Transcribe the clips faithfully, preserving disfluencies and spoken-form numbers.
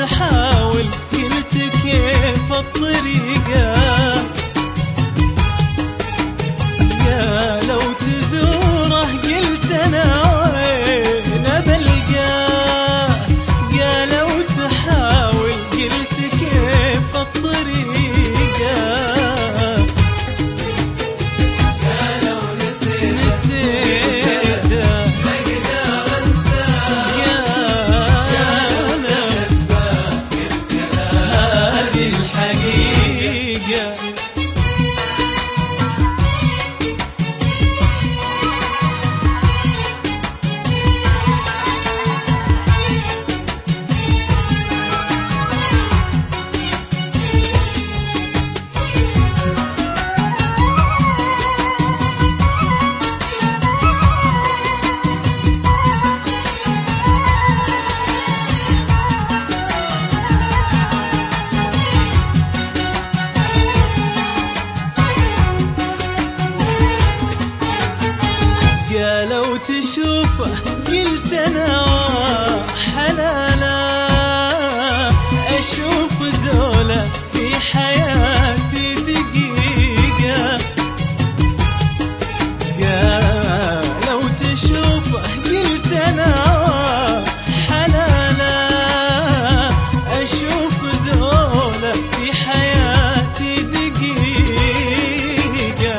تحاول قلت كيف الطريقة، قالوا تزوره قلت أنا وين بلقاه، قالوا تحاول قلت كيف الطريقة، قالوا نسيت نسيته ما اقدر انساه، قالوا احبه قلت هذه الحقيقة. قالوا تشوفه قلت انا حلالا، اشوف زوله في حياتي دقيقة، قالوا تشوفه قلت انا حلالا، اشوف زوله في حياتي دقيقة،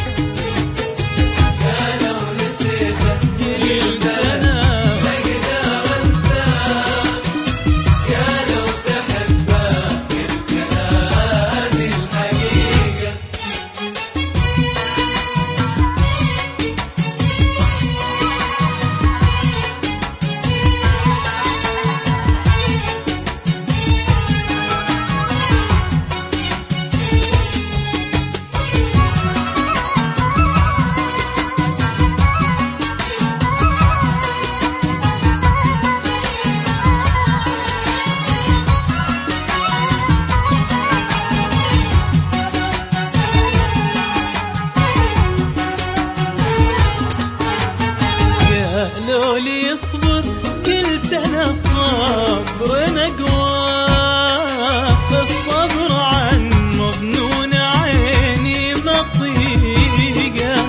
قالوا لي اصبر قلت انا الصبر نقوى، الصبر عن مظنون عيني مطيقة،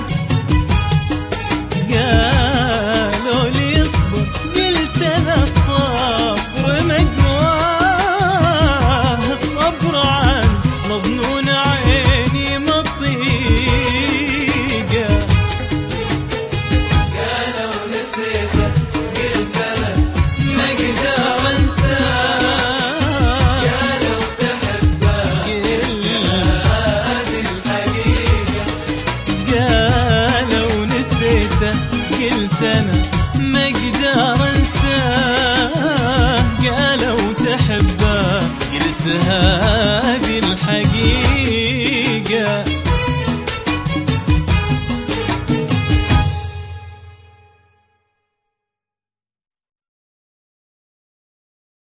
قالوا لي اصبر قلت انا الصبر نقوى، الصبر عن مظنون عيني مطيقة، قالوا نسيته قلت انا ما اقدر انساه، قالوا تحبه قلت هذه الحقيقة، قالوا نسيته قلت انا ما اقدر